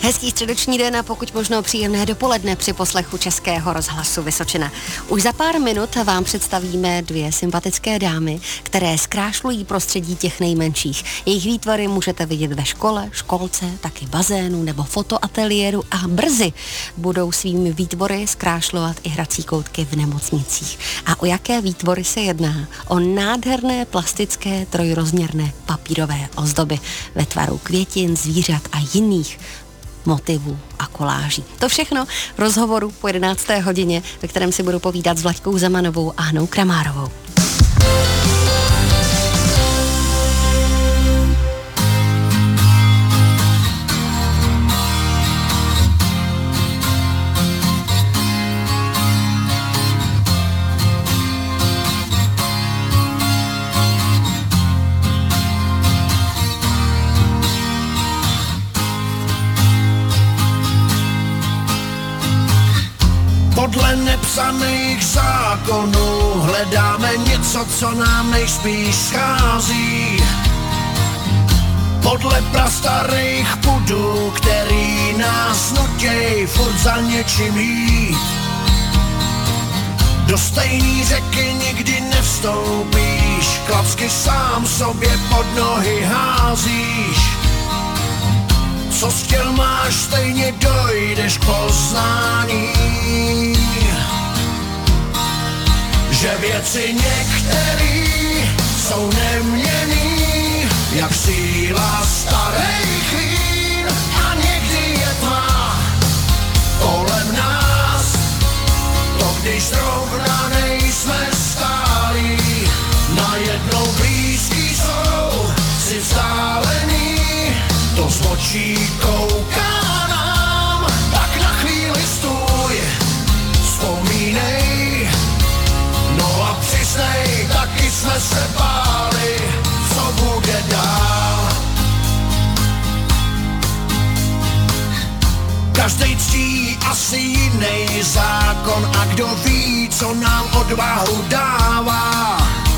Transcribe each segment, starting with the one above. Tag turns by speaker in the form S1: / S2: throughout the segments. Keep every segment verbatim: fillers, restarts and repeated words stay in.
S1: Hezký středeční den a pokud možno příjemné dopoledne při poslechu Českého rozhlasu Vysočina. Už za pár minut vám představíme dvě sympatické dámy, které zkrášlují prostředí těch nejmenších. Jejich výtvory můžete vidět ve škole, školce, taky bazénu nebo fotoateliéru a brzy budou svými výtvory zkrášlovat i hrací koutky v nemocnicích. A o jaké výtvory se jedná? O nádherné plastické trojrozměrné papírové ozdoby ve tvaru květin, zvířat a jiných motivů a koláží. To všechno v rozhovoru po jedenácté hodině, ve kterém si budu povídat s Vlaďkou Zemanovou a Hanou Kramárovou.
S2: Podle nepsaných zákonů hledáme něco, co nám nejspíš schází. Podle prastarých pudů, který nás nutěj furt za něčím jít. Do stejný řeky nikdy nevstoupíš, klacky sám sobě pod nohy házíš. Co chtěl máš, stejně dojdeš k poznání, že věci některý jsou neměnný, jak síla starých vín, a někdy je tma kolem nás, to když zrovna nejsme stálí, najednou blízký jsou si vzdálený. To z očí kouká nám, tak na chvíli stůj, vzpomínej, no a přiznej, taky jsme se báli, co bude dál. Každej ctí asi jiný zákon a kdo ví, co nám odvahu dává.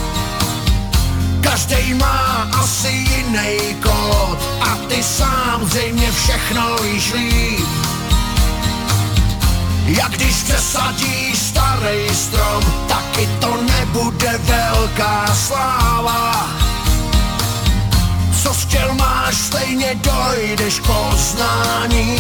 S2: Každej má asi jiný kód a ty sám zřejmě všechno víš líp. Jak když přesadíš starý strom, taky to nebude velká sláva. Co chtěl máš, stejně dojdeš k poznání,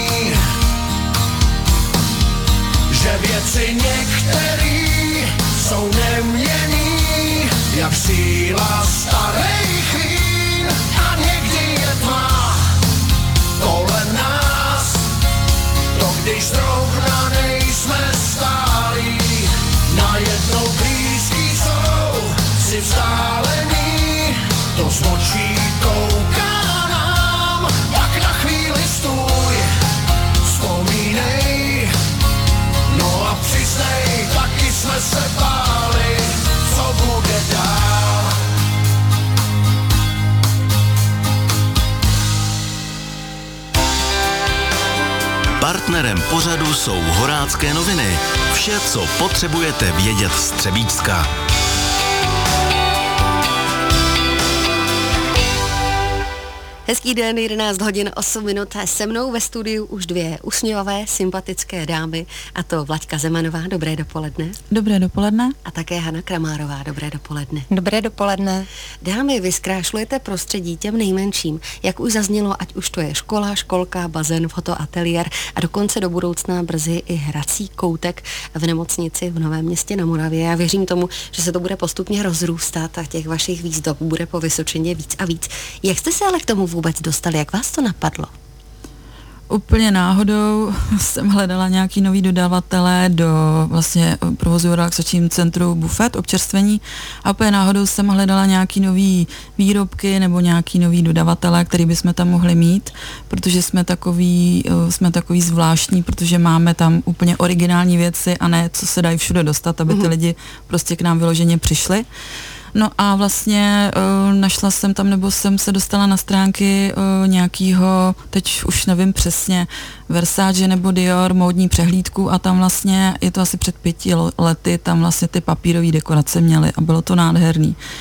S2: že věci některý jsou neměnný, jak síla starých vín, a někdy je tma kolem nás, to když zrovna nejsme stálí, najednou blízký jsou si vzdálený, to z očí kouká nám, tak na chvíli stůj, vzpomínej, no a přiznej, taky jsme se báli, co bude dál.
S3: Partnerem pořadu jsou Horácké noviny. Vše, co potřebujete vědět z Třebíčska.
S1: Hezký den, jedenáct hodin osm minut. Se mnou ve studiu už dvě usměvavé, sympatické dámy, a to Vlaďka Zemanová, dobré dopoledne.
S4: Dobré dopoledne.
S1: A také Hana Kramárová, dobré dopoledne.
S4: Dobré dopoledne.
S1: Dámy, vy zkrášlujete prostředí těm nejmenším, jak už zaznělo, ať už to je škola, školka, bazén, fotoateliér a dokonce do budoucna brzy i hrací koutek v nemocnici v Novém Městě na Moravě. Já věřím tomu, že se to bude postupně rozrůstat a těch vašich výzdob bude po Vysočině víc a víc. Jak jste se ale k tomu vůbec dostali? Jak vás to napadlo?
S4: Úplně náhodou jsem hledala nějaký nový dodavatele do vlastně provozu v relaxačním centru Bufet, občerstvení, a úplně náhodou jsem hledala nějaký nový výrobky nebo nějaký nový dodavatele, který bychom tam mohli mít, protože jsme takový, jsme takový zvláštní, protože máme tam úplně originální věci a ne, co se dají všude dostat, aby ty lidi prostě k nám vyloženě přišli. No a vlastně uh, našla jsem tam, nebo jsem se dostala na stránky uh, nějakýho, teď už nevím přesně, Versace nebo Dior, módní přehlídku, a tam vlastně, je to asi před pěti lety, tam vlastně ty papírové dekorace měly a bylo to nádherný.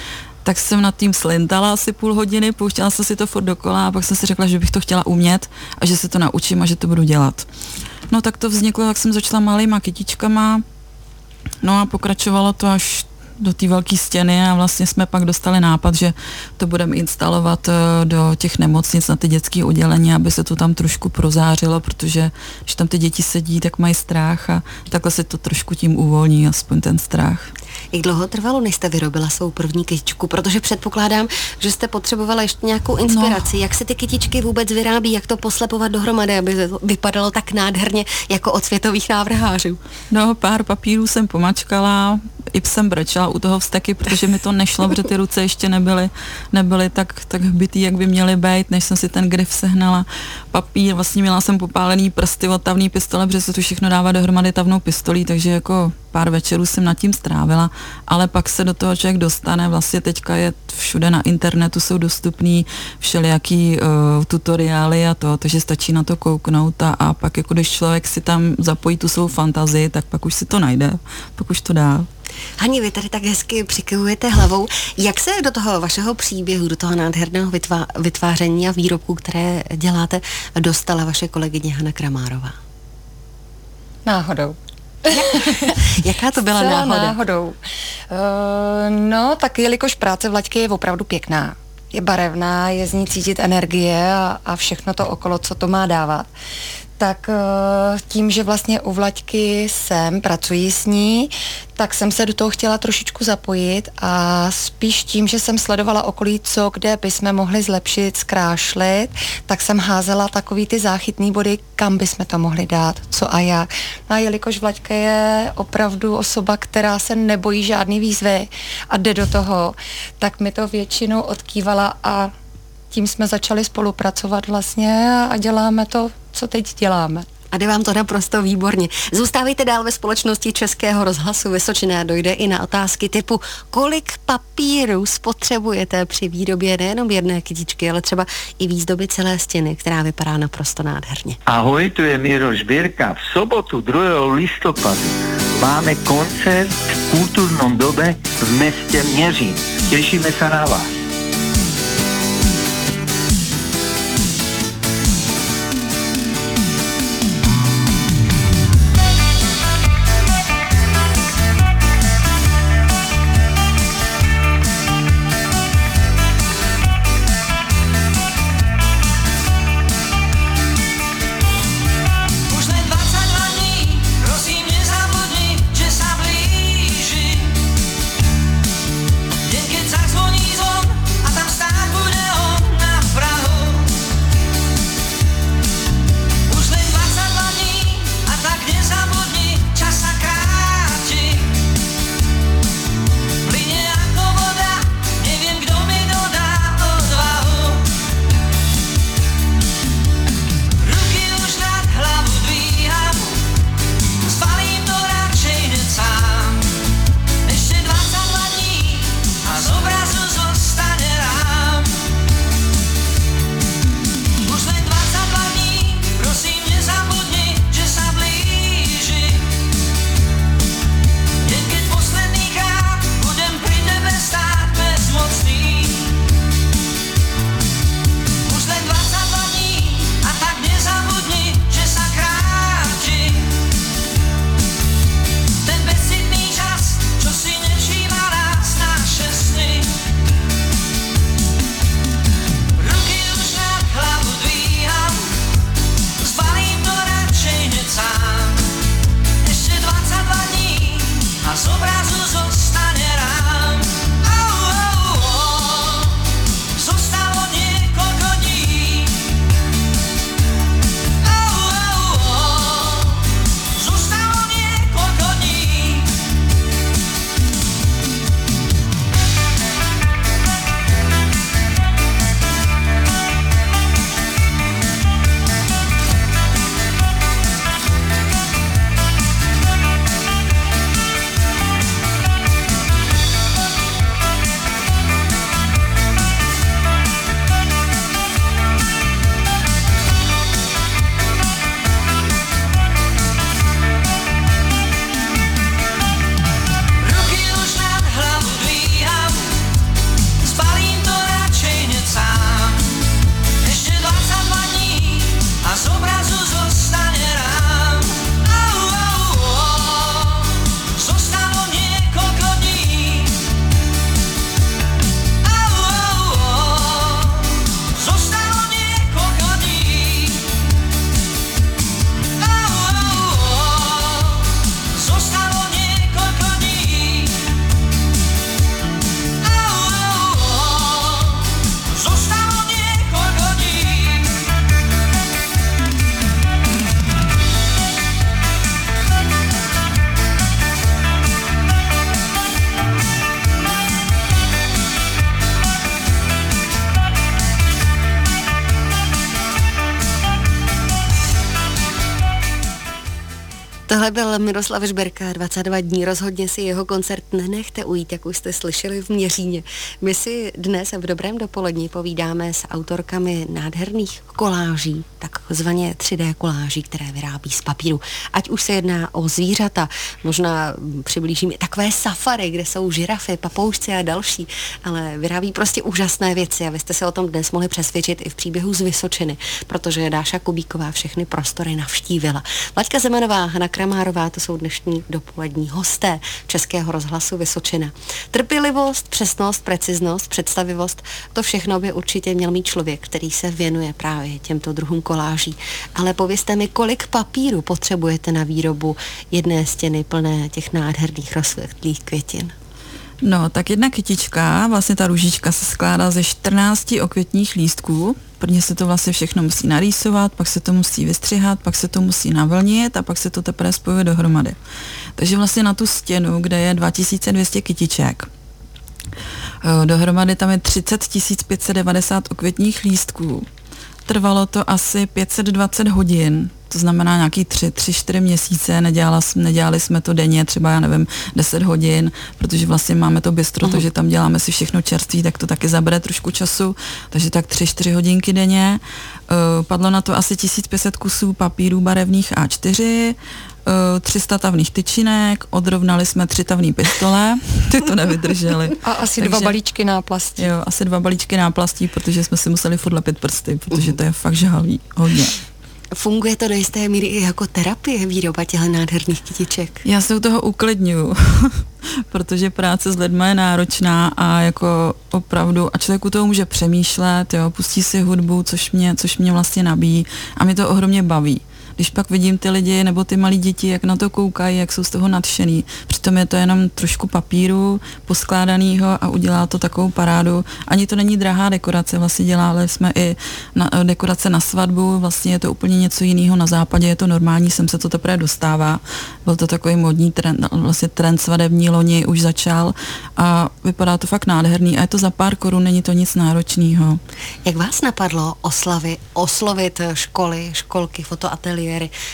S4: tak jsem nad tím slintala asi půl hodiny, pouštěla jsem si to furt dokola a pak jsem si řekla, že bych to chtěla umět a že se to naučím a že to budu dělat. No tak to vzniklo, jak jsem začala malýma kytičkama, no a pokračovalo to až do té velké stěny a vlastně jsme pak dostali nápad, že to budeme instalovat do těch nemocnic na ty dětské oddělení, aby se to tam trošku prozářilo, protože když tam ty děti sedí, tak mají strach a takhle se to trošku tím uvolní, aspoň ten strach.
S1: Jak dlouho trvalo, než jste vyrobila svou první kytičku? Protože předpokládám, že jste potřebovala ještě nějakou inspiraci. No. Jak se ty kytičky vůbec vyrábí, jak to poslepovat dohromady, aby to vypadalo tak nádherně jako od světových návrhářů?
S4: No, pár papírů jsem pomačkala, i jsem brečela u toho vzteky, protože mi to nešlo, protože ty ruce ještě nebyly, nebyly tak, tak hbitý, jak by měly být, než jsem si ten grif sehnala. Papír, vlastně měla jsem popálený prsty od tavný pistole, protože se to všechno dává dohromady tavnou pistolí, takže jako pár večerů jsem nad tím strávila, ale pak se do toho člověk dostane, vlastně teďka je všude na internetu, jsou dostupný všelijaký uh, tutoriály a to, takže stačí na to kouknout a, a pak jako když člověk si tam zapojí tu svou fantazii, tak pak už si to najde, pak už to dá.
S1: Hani, vy tady tak hezky přikyvujete hlavou. Jak se do toho vašeho příběhu, do toho nádherného vytvá- vytváření a výrobků, které děláte, dostala vaše kolegyně Hana Kramárová?
S5: Náhodou.
S1: Jaká to byla
S5: Celá
S1: náhoda?
S5: náhodou. Uh, no, tak jelikož práce Vlaďky je opravdu pěkná, je barevná, je z ní cítit energie a, a všechno to okolo, co to má dávat, tak tím, že vlastně u Vlaďky jsem, pracuji s ní, tak jsem se do toho chtěla trošičku zapojit a spíš tím, že jsem sledovala okolí, co kde bychom mohli zlepšit, zkrášlit, tak jsem házela takový ty záchytný body, kam bychom to mohli dát, co a jak. No a jelikož Vlaďka je opravdu osoba, která se nebojí žádný výzvy a jde do toho, tak mi to většinou odkývala a tím jsme začali spolupracovat vlastně a děláme to, co teď děláme.
S1: A jde vám to naprosto výborně. Zůstávejte dál ve společnosti Českého rozhlasu Vysočina. Dojde i na otázky typu, kolik papíru spotřebujete při výrobě nejenom jedné kytičky, ale třeba i výzdoby celé stěny, která vypadá naprosto nádherně.
S6: Ahoj, tu je Miro Žbírka. V sobotu druhého listopadu máme koncert v kulturnom dobe v meste Měřín. Těšíme se na vás.
S7: Jen keď zazvoní zvon
S1: Tohle byl Miroslav Žbirka, dvacet dva dní, rozhodně si jeho koncert nenechte ujít, jak už jste slyšeli v Měříně. My si dnes v dobrém dopolední povídáme s autorkami nádherných koláží, takzvaně tři dé koláží, které vyrábí z papíru. Ať už se jedná o zvířata, možná přiblížím i takové safari, kde jsou žirafy, papoušci a další, ale vyrábí prostě úžasné věci a vy jste se o tom dnes mohli přesvědčit i v příběhu z Vysočiny, protože Dáša Kubíková všechny prostory navštívila. Vlaďka Zemanová, Hana Kramárová, to jsou dnešní dopolední hosté Českého rozhlasu Vysočina. Trpělivost, přesnost, preciznost, představivost, to všechno by určitě měl mít člověk, který se věnuje právě těmto druhům koláží. Ale povězte mi, kolik papíru potřebujete na výrobu jedné stěny plné těch nádherných rozkvetlých květin?
S4: No, tak jedna kytička, vlastně ta růžička se skládá ze čtrnácti okvětních lístků. Prvně se to vlastně všechno musí narýsovat, pak se to musí vystřihat, pak se to musí navlnit a pak se to teprve spojuje dohromady. Takže vlastně na tu stěnu, kde je dva tisíce dvě stě kytiček, dohromady tam je třicet tisíc pět set devadesát okvětních lístků. Trvalo to asi pět set dvacet hodin, to znamená nějaký tři, tři, čtyři měsíce, nedělala, nedělali jsme to denně, třeba já nevím, deset hodin, protože vlastně máme to bistro, uh-huh. takže tam děláme si všechno čerství, tak to taky zabere trošku času, takže tak tři, čtyři hodinky denně. Uh, padlo na to asi tisíc pět set kusů papíru barevných á čtyři, tři sta tavných tyčinek, odrovnali jsme tři tavný pistole, ty to nevydržely.
S5: A asi
S4: Takže,
S5: dva balíčky náplastí.
S4: Jo, asi dva balíčky náplastí, protože jsme si museli furt lepit prsty, protože to je fakt žhavý, hodně.
S1: Funguje to do jisté míry i jako terapie, výroba těchto nádherných kytiček?
S4: Já se u toho uklidňuju, protože práce s lidmi je náročná a jako opravdu, a člověk u toho může přemýšlet, jo, pustí si hudbu, což mě, což mě vlastně nabíjí a mě to ohromně baví. Když pak vidím ty lidi nebo ty malí děti, jak na to koukají, jak jsou z toho nadšený. Přitom je to jenom trošku papíru poskládanýho a udělá to takovou parádu. Ani to není drahá dekorace, vlastně dělali jsme i na, dekorace na svatbu, vlastně je to úplně něco jiného. Na západě je to normální, sem se to teprve dostává. Byl to takový modní trend, vlastně trend svadební loni už začal a vypadá to fakt nádherný a je to za pár korun, není to nic náročného.
S1: Jak vás napadlo oslavy, oslovit školy, školky, fotoateliéry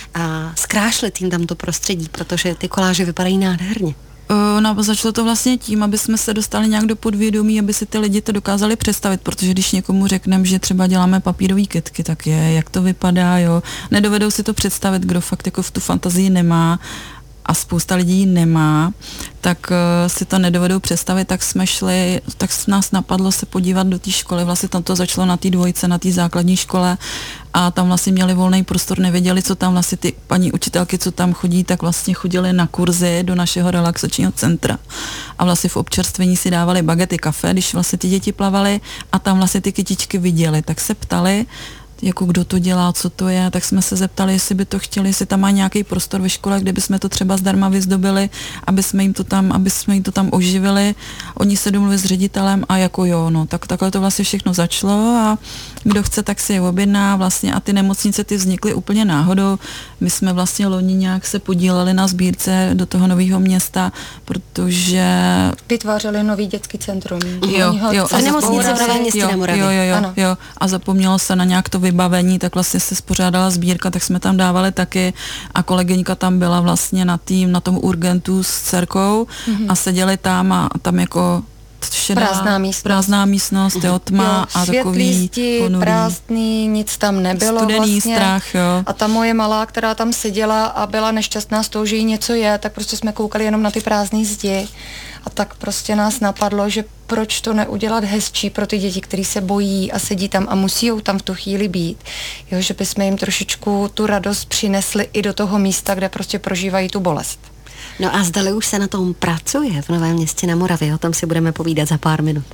S1: a zkrášlit jim tam to prostředí, protože ty koláže vypadají nádherně?
S4: No, začalo to vlastně tím, aby jsme se dostali nějak do podvědomí, aby si ty lidi to dokázali představit, protože když někomu řekneme, že třeba děláme papírové kytky, tak je, jak to vypadá, jo. Nedovedou si to představit, kdo fakt jako v tu fantazii nemá a spousta lidí nemá, tak uh, si to nedovedou představit, tak jsme šli, tak nás napadlo se podívat do té školy, vlastně tam to začalo na té dvojce, na té základní škole a tam vlastně měli volný prostor, nevěděli, co tam vlastně ty paní učitelky, co tam chodí, tak vlastně chodili na kurzy do našeho relaxačního centra a vlastně v občerstvení si dávali bagety, kafe, když vlastně ty děti plavaly a tam vlastně ty kytičky viděli, tak se ptali, jako kdo to dělá, co to je, tak jsme se zeptali, jestli by to chtěli, jestli tam má nějaký prostor ve škole, kde bychom to třeba zdarma vyzdobili, aby jsme jim to tam, aby jsme jim to tam oživili. Oni se domluvili s ředitelem a jako jo, no, tak takhle to vlastně všechno začalo a kdo chce, tak si je objedná vlastně a ty nemocnice ty vznikly úplně náhodou. My jsme vlastně loni nějak se podíleli na sbírce do toho nového města, protože
S5: vytvářeli nový dětský centrum.
S4: Jo, jo,
S1: a nemocnice v Novém Městě na Moravě.
S4: Jo, jo, jo, jo, a zapomnělo se na nějak to vybavení, tak vlastně se spořádala sbírka, tak jsme tam dávali taky a kolegyňka tam byla vlastně na tým, na tom urgentu s dcerkou mm-hmm. a seděli tam a tam jako šedá,
S5: prázdná místnost,
S4: prázdná místnost jo, tma jo, a takový ponurý,
S5: prázdný, nic tam nebylo
S4: studený
S5: vlastně.
S4: Strach, jo.
S5: A ta moje malá, která tam seděla a byla nešťastná z toho, že jí něco je, tak prostě jsme koukali jenom na ty prázdné zdi a tak prostě nás napadlo, že proč to neudělat hezčí pro ty děti, který se bojí a sedí tam a musí tam v tu chvíli být. Jo, že bychom jim trošičku tu radost přinesli i do toho místa, kde prostě prožívají tu bolest.
S1: No a zdali už se na tom pracuje v Novém Městě na Moravě, o tom si budeme povídat za pár minut.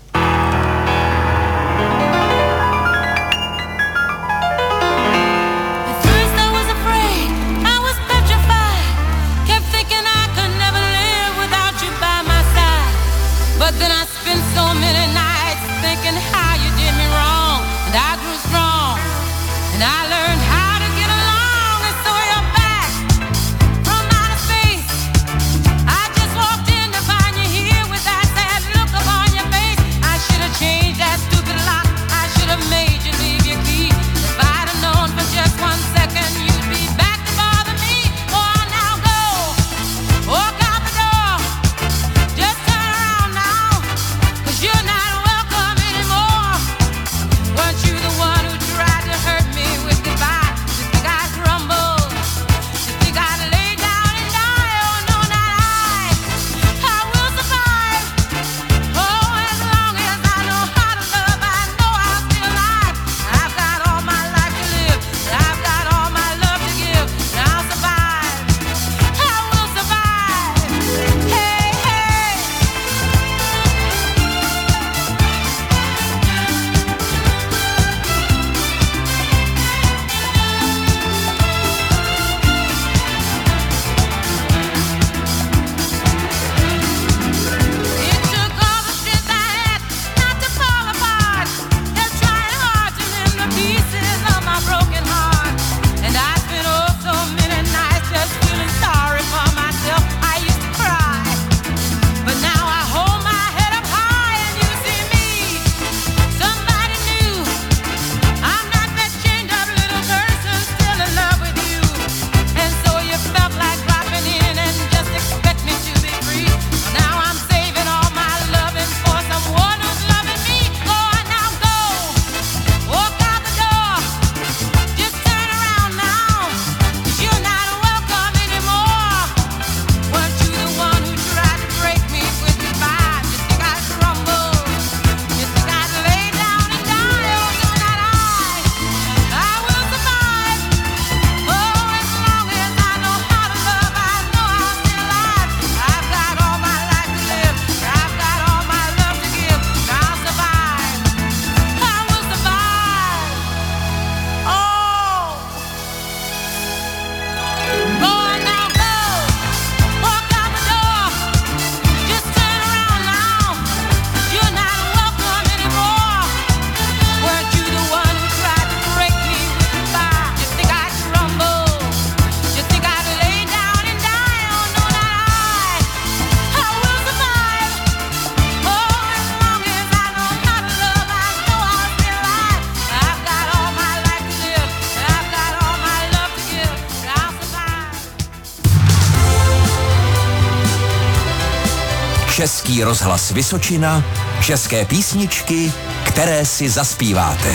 S7: I just walked in to find you here with that sad look upon your face. Český rozhlas Vysočina, české písničky, které si zaspíváte.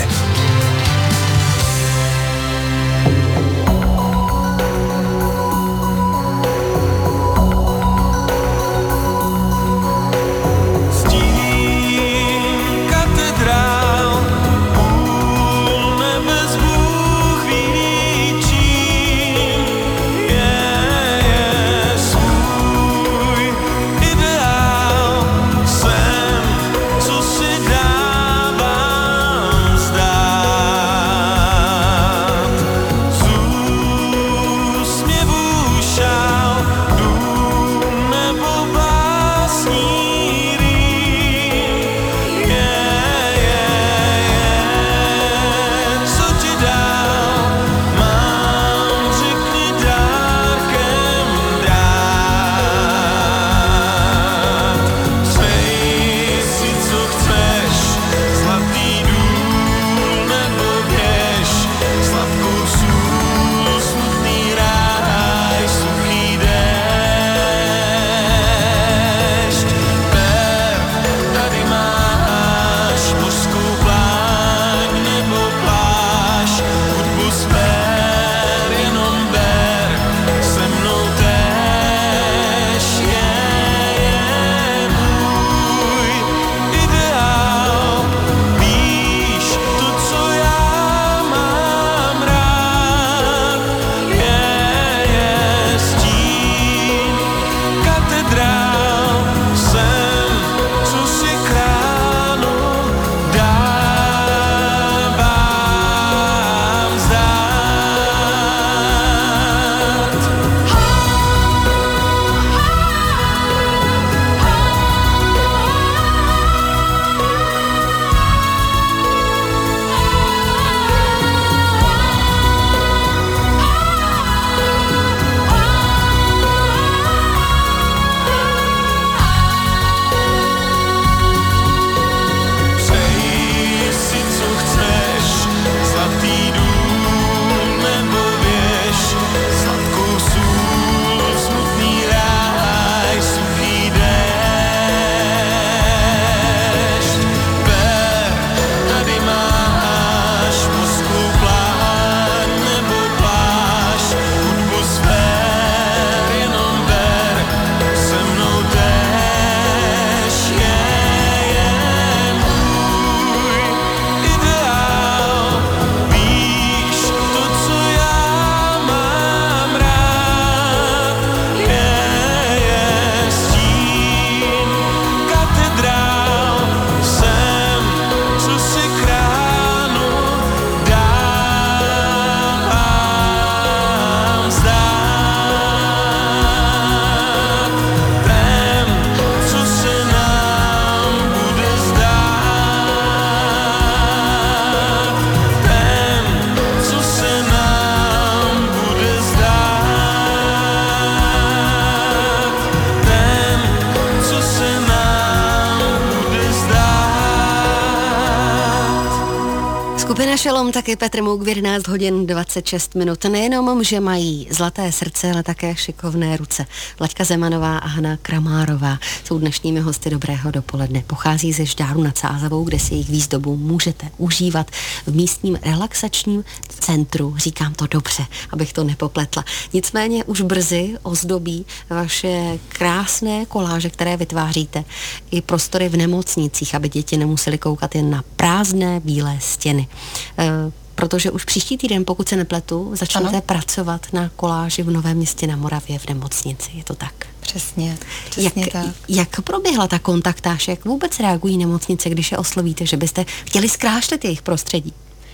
S1: Skupina Šelom, taky Petr Mouk v jedenáct hodin dvacet šest minut. Nejenom, že mají zlaté srdce, ale také šikovné ruce. Vlaďka Zemanová a Hana Kramárová jsou dnešními hosty Dobrého dopoledne. Pochází ze Žďáru nad Sázavou, kde si jejich výzdobu můžete užívat v místním relaxačním centru. Říkám to dobře, abych to nepopletla. Nicméně už brzy ozdobí vaše krásné koláže, které vytváříte, i prostory v nemocnicích, aby děti nemusely koukat jen na prázdné bílé stěny. E, protože už příští týden, pokud se nepletu, začnete ano. pracovat na koláži v Novém Městě na Moravě v nemocnici. Je to tak?
S5: Přesně, přesně
S1: jak,
S5: tak.
S1: Jak proběhla ta kontaktáž? Jak vůbec reagují nemocnice, když je oslovíte, že byste chtěli zkrášlit jejich prostředí?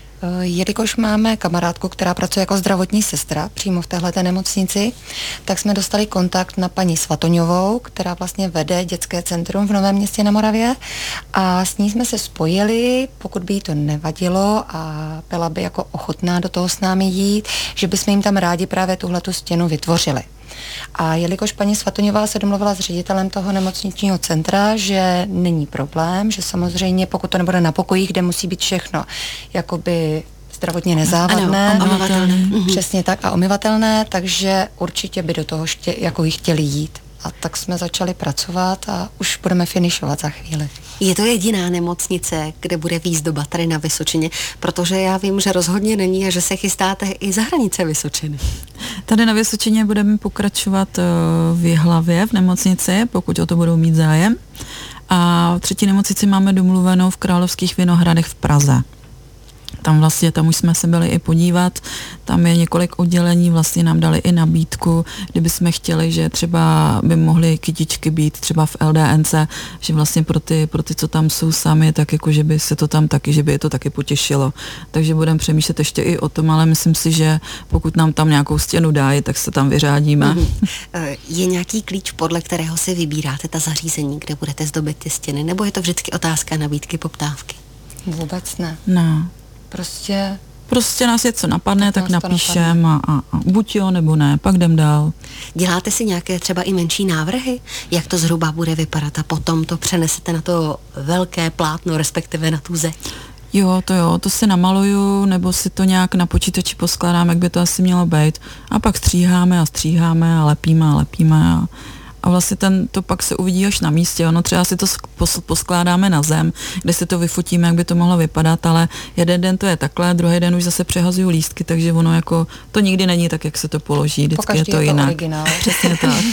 S5: Jelikož máme kamarádku, která pracuje jako zdravotní sestra přímo v téhleté nemocnici, tak jsme dostali kontakt na paní Svatoňovou, která vlastně vede dětské centrum v Novém Městě na Moravě, a s ní jsme se spojili, pokud by jí to nevadilo a byla by jako ochotná do toho s námi jít, že bychom jim tam rádi právě tuhletu stěnu vytvořili. A jelikož paní Svatoňová se domluvila s ředitelem toho nemocničního centra, že není problém, že samozřejmě pokud to nebude na pokojích, kde musí být všechno jakoby zdravotně nezávadné,
S1: ano, omyvatelné.
S5: Přesně tak, a omyvatelné, takže určitě by do toho ště, jako jí chtěli jít. A tak jsme začali pracovat a už budeme finišovat za chvíli.
S1: Je to jediná nemocnice, kde bude výzdoba tady na Vysočině, protože já vím, že rozhodně není a že se chystáte i za hranice Vysočiny.
S4: Tady na Vysočině budeme pokračovat v Jihlavě v nemocnici, pokud o to budou mít zájem. A třetí nemocnici máme domluvenou v Královských Vinohradech v Praze. Tam vlastně, tam už jsme se byli i podívat, tam je několik oddělení, vlastně nám dali i nabídku, kdyby jsme chtěli, že třeba by mohly kytičky být třeba v L D N C, že vlastně pro ty, pro ty, co tam jsou sami, tak jako, že by se to tam taky, že by je to taky potěšilo. Takže budeme přemýšlet ještě i o tom, ale myslím si, že pokud nám tam nějakou stěnu dají, tak se tam vyřádíme.
S1: Mm-hmm. Je nějaký klíč, podle kterého si vybíráte ta zařízení, kde budete zdobit ty stěny, nebo je to vždycky otázka nabídky, poptávky?
S5: Vůbec ne.
S4: No.
S5: Prostě...
S4: Prostě nás je co napadne, tak, tak napíšem a, a, a buď jo, nebo ne, pak jdem dál.
S1: Děláte si nějaké třeba i menší návrhy, jak to zhruba bude vypadat a potom to přenesete na to velké plátno, respektive na tu zeď?
S4: Jo, to jo, to si namaluju, nebo si to nějak na počítači poskládám, jak by to asi mělo být. A pak stříháme a stříháme a lepíme a lepíme a A vlastně ten, to pak se uvidí až na místě. Ono třeba si to poskládáme na zem, kde si to vyfotíme, jak by to mohlo vypadat, ale jeden den to je takhle, druhý den už zase přehazuju lístky, takže ono jako, to nikdy není tak, jak se to položí. Vždycky je to, je to jinak.
S5: Originál.
S4: Přesně tak.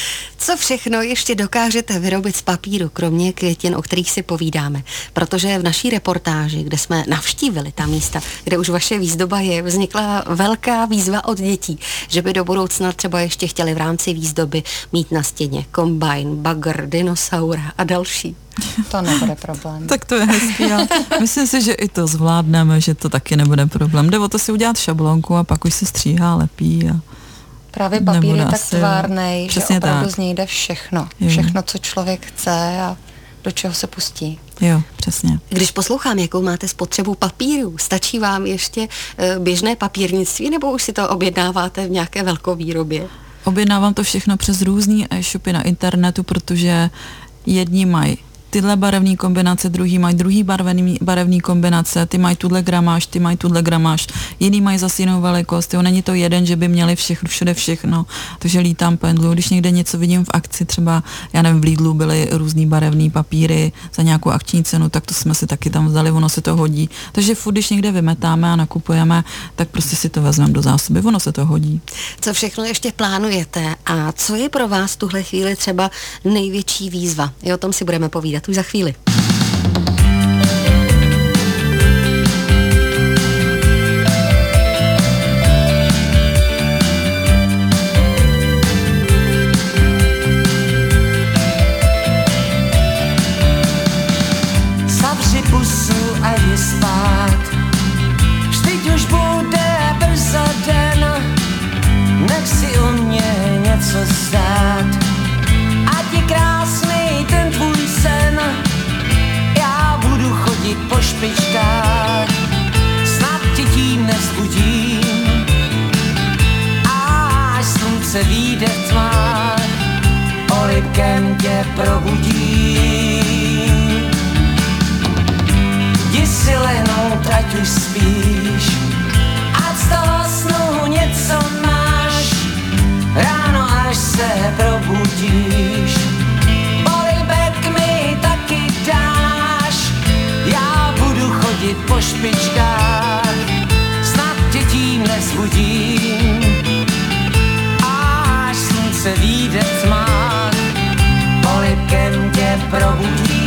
S1: Co všechno ještě dokážete vyrobit z papíru, kromě květin, o kterých si povídáme? Protože v naší reportáži, kde jsme navštívili ta místa, kde už vaše výzdoba je, vznikla velká výzva od dětí, že by do budoucna třeba ještě chtěli v rámci výzdoby mít na stěně kombajn, bagr, dinosaura a další.
S5: To nebude problém.
S4: Tak to je hezký. Já myslím si, že i to zvládneme, že to taky nebude problém. Jde o to si udělat šablonku a pak už se stříhá, lepí a
S5: právě papír je tak
S4: asi,
S5: tvárnej, že opravdu
S4: tak.
S5: z něj jde všechno.
S4: Jo.
S5: Všechno, co člověk chce a do čeho se pustí.
S4: Jo, přesně.
S1: Když poslouchám, jakou máte spotřebu papíru, stačí vám ještě běžné papírnictví, nebo už si to objednáváte v nějaké velkovýrobě?
S4: Objednávám to všechno přes různý e-shopy na internetu, protože jedni mají tyhle barevné kombinace, druhý mají druhý barevný, barevný kombinace, ty mají tuhle gramáž, ty mají tuhle gramáž, jiný mají zase jinou velikost, jo, není to jeden, že by měli všechno, všude všechno, takže lítám pendlu, když někde něco vidím v akci, třeba, já nevím, v Lidlu byly různý barevný papíry za nějakou akční cenu, tak to jsme si taky tam vzali, ono se to hodí, takže furt, když někde vymetáme a nakupujeme, tak prostě si to vezmeme do zásoby, ono se to hodí.
S1: Co všechno ještě plánujete a co je pro vás v tuhle chvíli třeba největší výzva? I o tom si budeme povídat už za chvíli.
S8: Zavři pusu a jdi spát, vždyť už bude brzo den, nech si o mě něco zdát. Ať je krásný ten tvůj sen, já budu chodit po špičkách, snad tě tím nevzbudím, až slunce vyjde v tmách, polibkem tě probudím. Jdi si lehnout, ať už spíš, ať z toho snu něco máš, ráno až se probudíš, polibek mi taky dáš, já budu chodit po špičkách, snad tě tím nevzbudím, až slunce vyjde v tmách, polibkem tě probudím.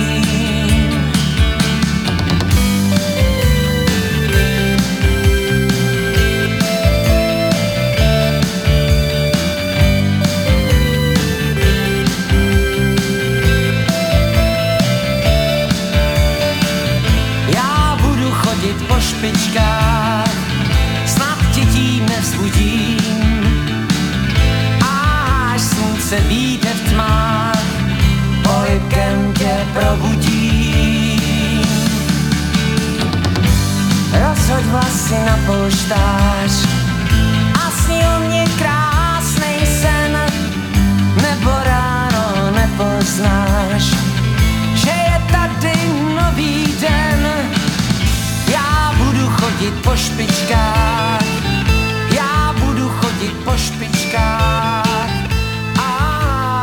S8: Po špičkách, snad tě tím nevzbudím, až slunce vyjde v tmách, polibkem tě probudím. Rozhoď vlasy na polštář a sní o mě krásnej sen, nebo ráno nepoznáš, že je tady nový den. Já budu chodit po špičkách, já budu chodit po špičkách,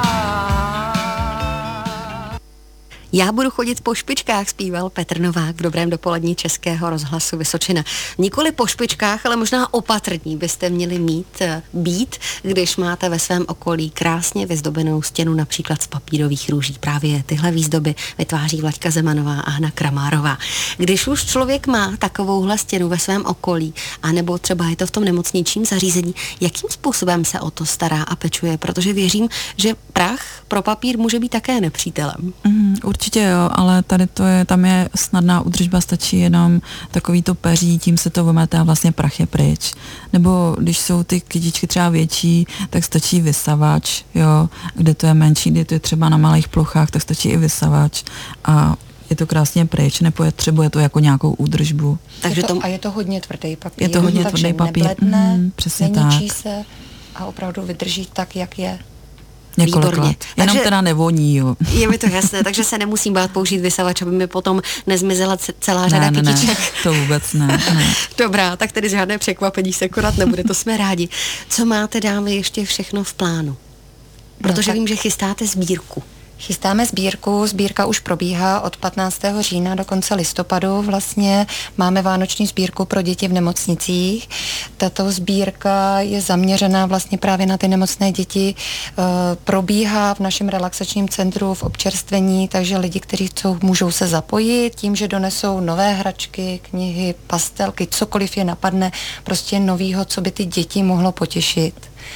S1: Já budu chodit po špičkách, zpíval Petr Novák v Dobrém dopolední Českého rozhlasu Vysočina. Nikoli po špičkách, ale možná opatrní byste měli mít, být, když máte ve svém okolí krásně vyzdobenou stěnu například z papírových růží. Právě tyhle výzdoby vytváří Vlaďka Zemanová a Hana Kramárová. Když už člověk má takovouhle stěnu ve svém okolí, anebo třeba je to v tom nemocničním zařízení, jakým způsobem se o to stará a pečuje? Protože věřím, že prach pro papír může být také nepřítelem.
S4: Mm, určitě jo, ale tady to je, tam je snadná údržba, stačí jenom takový to peří, tím se to vymete a vlastně prach je pryč. Nebo když jsou ty kytičky třeba větší, tak stačí vysavač, jo, kde to je menší, kde to je třeba na malých plochách, tak stačí i vysavač a je to krásně pryč, nepotřebuje to jako nějakou údržbu.
S5: Takže je to, a je to hodně tvrdý papír.
S4: Je to hodně tvrdý papír.
S5: Nebledne,
S4: mm, přesně
S5: neničí
S4: tak.
S5: se a opravdu vydrží tak, jak je.
S4: Několik
S1: Výborně.
S4: let. Jenom
S1: Takže
S4: teda nevoní, jo.
S1: Je mi to jasné, takže se nemusím bát použít vysavač, aby mi potom nezmizela celá řada
S4: ne, ne,
S1: kytiček.
S4: Ne, to vůbec ne, ne.
S1: Dobrá, tak tedy žádné překvapení se konat nebude, to jsme rádi. Co máte, dámy, ještě všechno v plánu? Protože no, vím, že chystáte sbírku.
S5: Chystáme sbírku, sbírka už probíhá od patnáctého října do konce listopadu. Vlastně máme vánoční sbírku pro děti v nemocnicích. Tato sbírka je zaměřená vlastně právě na ty nemocné děti. E, probíhá v našem relaxačním centru v občerstvení, takže lidi, kteří chcou, můžou se zapojit tím, že donesou nové hračky, knihy, pastelky, cokoliv je napadne, prostě novýho, co by ty děti mohlo potěšit.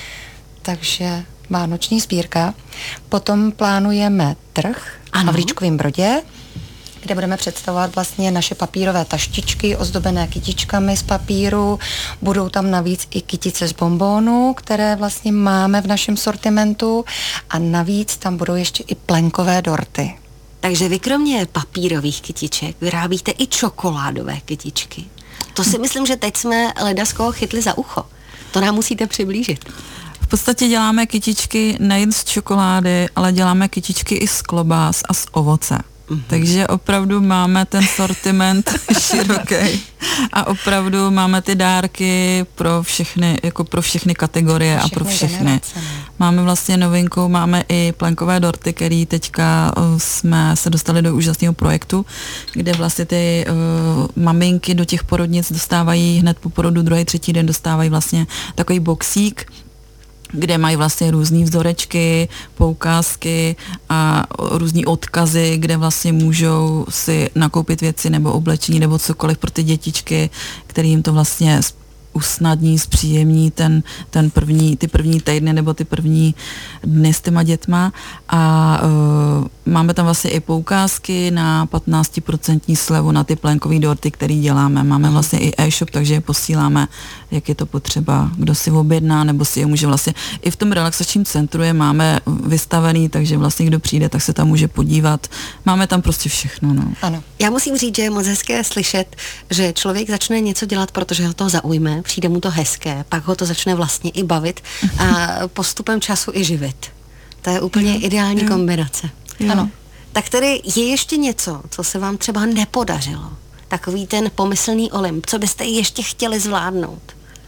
S5: Takže vánoční sbírka. Potom plánujeme trh v Havlíčkovém Brodě, kde budeme představovat vlastně naše papírové taštičky ozdobené kytičkami z papíru. Budou tam navíc i kytice z bonbónu, které vlastně máme v našem sortimentu a navíc tam budou ještě i plenkové dorty.
S1: Takže vy kromě papírových kytiček vyrábíte i čokoládové kytičky. To si myslím, že teď jsme ledaskoho chytli za ucho. To nám musíte přiblížit.
S4: V podstatě děláme kytičky nejen z čokolády, ale děláme kytičky i z klobás a z ovoce. Mm-hmm. Takže opravdu máme ten sortiment široký a opravdu máme ty dárky pro všechny, jako pro všechny kategorie všechny a pro všechny. Generace. Máme vlastně novinkou, máme i plenkové dorty, který teďka uh, jsme se dostali do úžasného projektu, kde vlastně ty uh, maminky do těch porodnic dostávají hned po porodu, druhý, třetí den dostávají vlastně takový boxík, kde mají vlastně různý vzorečky, poukázky a různý odkazy, kde vlastně můžou si nakoupit věci nebo oblečení nebo cokoliv pro ty dětičky, který jim to vlastně usnadní, zpříjemní ten, ten první, ty první týdny nebo ty první dny s těma dětma a uh, máme tam vlastně i poukázky na patnáct procent slevu na ty plenkový dorty, který děláme. Máme vlastně i e-shop, takže je posíláme, jak je to potřeba, kdo si objedná, nebo si je může vlastně, i v tom relaxačním centru je máme vystavený, takže vlastně kdo přijde, tak se tam může podívat. Máme tam prostě všechno, no.
S5: Ano.
S1: Já musím říct, že je moc hezké slyšet, že člověk začne něco dělat, protože ho to zaujme, přijde mu to hezké, pak ho to začne vlastně i bavit a postupem času i živit. To je úplně jo, ideální jo. kombinace.
S4: Jo.
S1: Ano. Tak tedy je ještě něco, co se vám třeba nepodařilo? Takový ten pomyslný Olymp, co byste ještě chtěli zvládnout?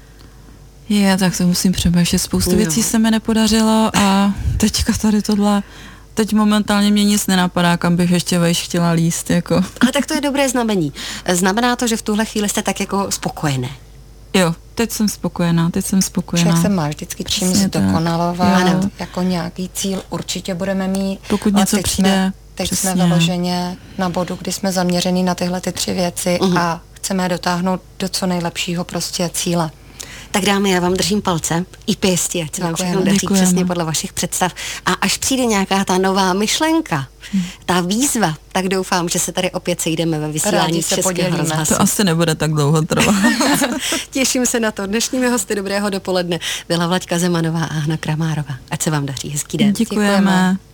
S4: Je, tak to musím přemýšlet. Spoustu jo. věcí se mi nepodařilo a teďka tady tohle, teď momentálně mě nic nenapadá, kam bych ještě vejš chtěla líst, jako.
S1: Ale tak to je dobré znamení. Znamená to, že v tuhle chvíli jste tak jako spokojené.
S4: Jo, teď jsem spokojená, teď jsem spokojená.
S5: Člověk se má vždycky čím zdokonalovat, jako nějaký cíl určitě budeme mít.
S4: Pokud něco
S5: teď
S4: přijde,
S5: jsme, teď
S4: přesně.
S5: jsme vyloženě na bodu, kdy jsme zaměření na tyhle ty tři věci uh-huh. a chceme je dotáhnout do co nejlepšího prostě cíle.
S1: Tak dámy, já vám držím palce i pěstí, ať se vám všechno daří
S4: Děkujeme.
S1: Přesně podle vašich představ. A až přijde nějaká ta nová myšlenka, hmm. ta výzva, tak doufám, že se tady opět sejdeme ve vysílání Českého rozhlasu.
S4: To asi nebude tak dlouho trvat.
S1: Těším se na to. Dnešními hosty Dobrého dopoledne byla Vlaďka Zemanová a Hana Kramárová. Ať se vám daří. Hezký den.
S4: Děkujeme. Děkujeme.